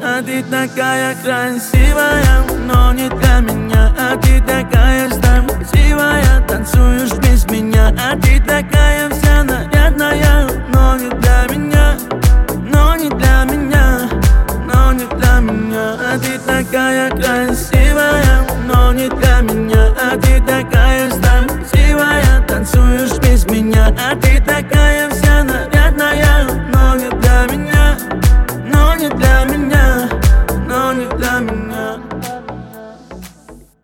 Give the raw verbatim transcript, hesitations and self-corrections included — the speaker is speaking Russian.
А ты такая красивая, но не для меня. А ты такая красивая, танцуешь без меня. А ты такая вся нарядная, но не для меня. Но не для меня, но не для меня. А ты такая красивая.